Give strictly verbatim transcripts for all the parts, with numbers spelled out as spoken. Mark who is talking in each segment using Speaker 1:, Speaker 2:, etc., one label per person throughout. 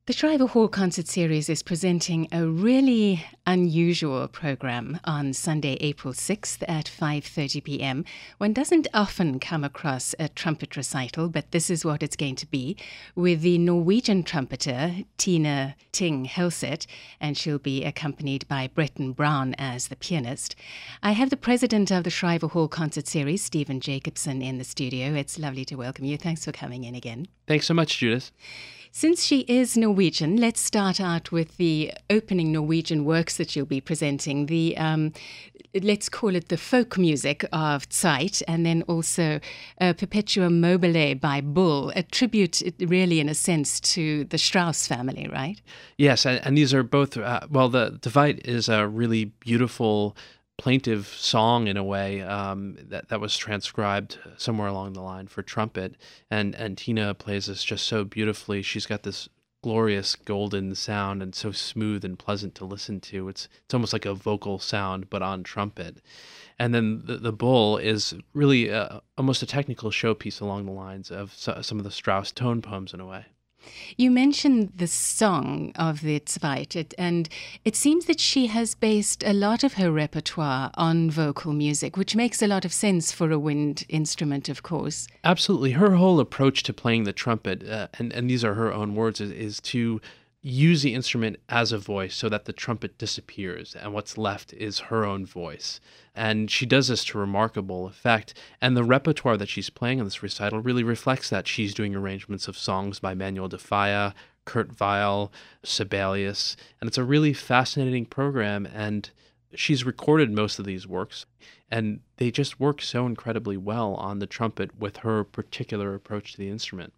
Speaker 1: The Shriver Hall Concert Series is presenting a really unusual program on Sunday, April sixth at five thirty p.m. One doesn't often come across a trumpet recital, but this is what it's going to be, with the Norwegian trumpeter Tina Ting Helseth, and she'll be accompanied by Breton Brown as the pianist. I have the president of the Shriver Hall Concert Series, Stephen Jacobson, in the studio. It's lovely to welcome you. Thanks for coming in again.
Speaker 2: Thanks so much, Judith.
Speaker 1: Since she is Norwegian, let's start out with the opening Norwegian works that you'll be presenting. The um, let's call it the folk music of Zeit, and then also uh, Perpetuum Mobile by Bull, a tribute, really, in a sense, to the Strauss family, right?
Speaker 2: Yes, and, and these are both. Uh, well, the the Zeit is a really beautiful, plaintive song in a way um, that that was transcribed somewhere along the line for trumpet, and and Tina plays this just so beautifully. She's got this glorious golden sound and so smooth and pleasant to listen to. It's it's almost like a vocal sound but on trumpet. And then the, the Bull is really uh, almost a technical showpiece along the lines of so, some of the Strauss tone poems in a way.
Speaker 1: You mentioned the song of the Zeit, it, and it seems that she has based a lot of her repertoire on vocal music, which makes a lot of sense for a wind instrument, of course.
Speaker 2: Absolutely. Her whole approach to playing the trumpet, uh, and, and these are her own words, is, is to use the instrument as a voice so that the trumpet disappears and what's left is her own voice. And she does this to remarkable effect. And the repertoire that she's playing in this recital really reflects that. She's doing arrangements of songs by Manuel de Falla, Kurt Weill, Sibelius, and it's a really fascinating program. And she's recorded most of these works, and they just work so incredibly well on the trumpet with her particular approach to the instrument.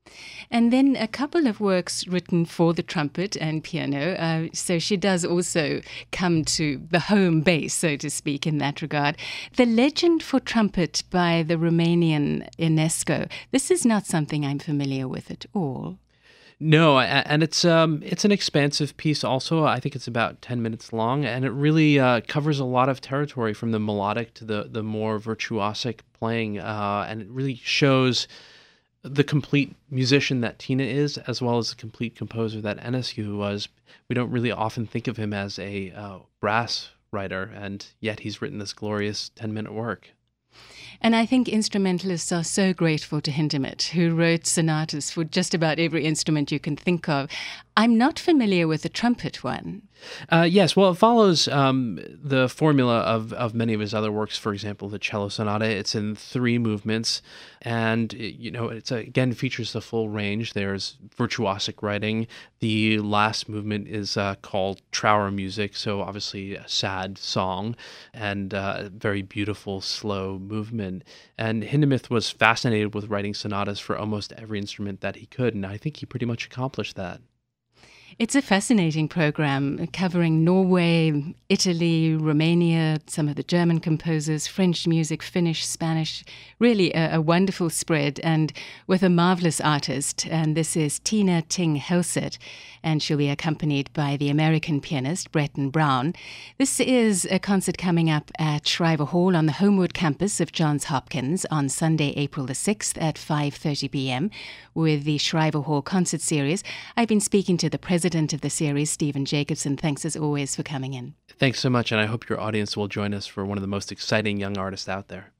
Speaker 1: And then a couple of works written for the trumpet and piano. Uh, so she does also come to the home base, so to speak, in that regard. The Legend for Trumpet by the Romanian Ionesco. This is not something I'm familiar with at all.
Speaker 2: No, and it's um it's an expansive piece also. I think it's about ten minutes long, and it really uh, covers a lot of territory from the melodic to the, the more virtuosic playing, uh, and it really shows the complete musician that Tina is, as well as the complete composer that Ionescu was. We don't really often think of him as a uh, brass writer, and yet he's written this glorious ten-minute work.
Speaker 1: And I think instrumentalists are so grateful to Hindemith, who wrote sonatas for just about every instrument you can think of. I'm not familiar with the trumpet one.
Speaker 2: Uh, yes, well, it follows um, the formula of, of many of his other works. For example, the cello sonata. It's in three movements, and it, you know, it's again features the full range. There's virtuosic writing. The last movement is uh, called Trower music, so obviously a sad song, and uh, very beautiful slow movement. And Hindemith was fascinated with writing sonatas for almost every instrument that he could, and I think he pretty much accomplished that.
Speaker 1: It's a fascinating program covering Norway, Italy, Romania, some of the German composers, French music, Finnish, Spanish. Really a, a wonderful spread, and with a marvelous artist. And this is Tina Ting Helseth, and she'll be accompanied by the American pianist Breton Brown. This is a concert coming up at Shriver Hall on the Homewood campus of Johns Hopkins on Sunday, April the sixth at five thirty p.m. with the Shriver Hall Concert Series. I've been speaking to the president of the series, Stephen Jacobson. Thanks as always for coming in.
Speaker 2: Thanks so much, and I hope your audience will join us for one of the most exciting young artists out there.